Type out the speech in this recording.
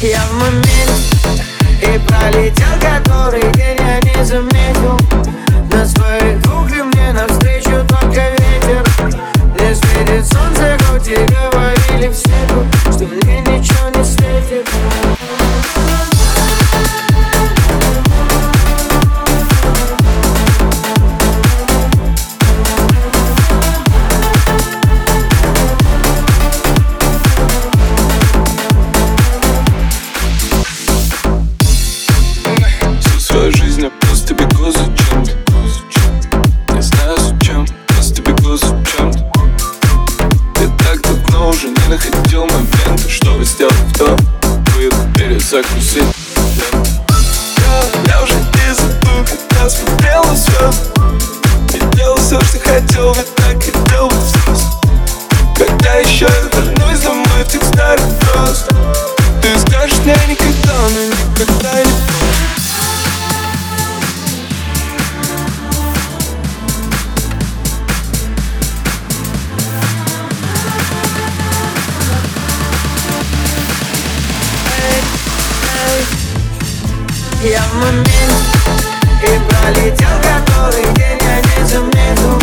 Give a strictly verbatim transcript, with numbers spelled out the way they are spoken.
Я в моменте и пролетел который день, я не заметил. На своих двух и мне навстречу только ветер. Не светит солнце, хоть и говорили все тут, что мне ничего не светит. Своя жизнь, я просто бегу за чем-то. Не знаю зачем, просто бегу за чем-то. Я так давно уже не находил моменты, чтобы сделать то, перезагрузить. Я, я уже не забыл, когда смотрел на звезд. Я делал все, что хотел, ведь так хотел быть звезд. Когда еще я вернусь домой в тех старых звезд, ты скажешь мне никогда, но никогда не помню. Я в моменте и пролетел который день, я не заметил.